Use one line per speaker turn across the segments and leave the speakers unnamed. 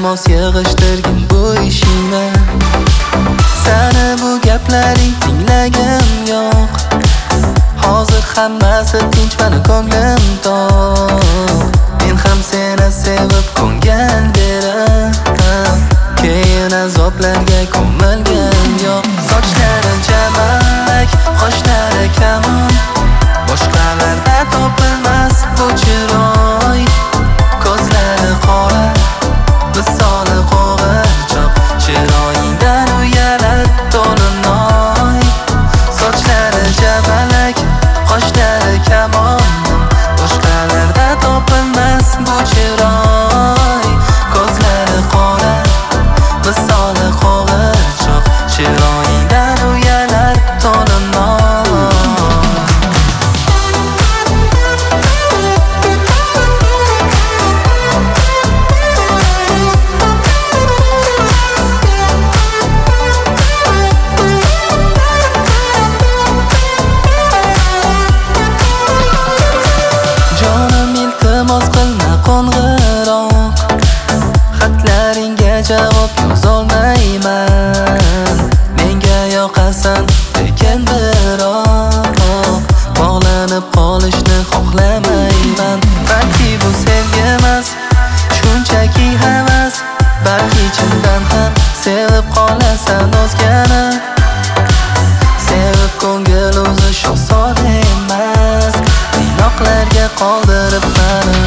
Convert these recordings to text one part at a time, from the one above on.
iltimos yig'ishtirgin bu ishingni. Sani bu gaplaring tinglagim yo'q. Hozir hammasi tinch, meni ko'nglim to'q. Men ham seni sevib ko'ngan derim, keyin azoblarga ko'milgim yo'q. Sochlari jamak, qoshlari kamon, boshqalarda topilmas bu chiroy. Ko'zlari qora, misoli qo'g'irchoq, chiroyingdan uyalar to'linoy. Sochlari jamalak, qoshlari kamon, boshqalarda topilmas bu chiroy. Ko'zlari qora, misoli qo'g'irchoq, chiroyingdan uyalar to'linoy. Qo'ng'iroq, xatlaringga javob yozolmayman. Menga yoqasan lekin biroq bog'lanib qolishni xohlamayman. Balki bu sevgi emas, shunchaki havas. Balki chindan ham sevib qolasan o'zgani. Sevib ko'ngil o'zi sho'xsor emas, qiynoqlarga qoldirib mani.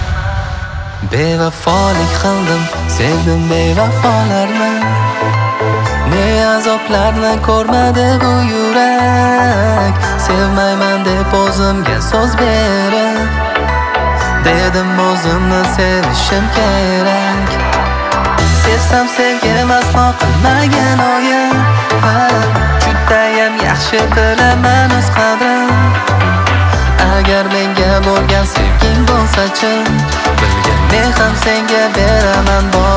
Bevafolik qildim, sevdim bevafolarni. Ne azoblarni ko'rmadi bu yurak. Sevmayman deb o'zimga so'z berib, dedim o'zimni sevishim kerak. Sevsam sevgim aslo qilmagan o'yin, judayam yaxshi bilaman o'z qadrim. Agar menga bo'lgan sevging bo'lsa-chi, bilgan men ham senga beraman.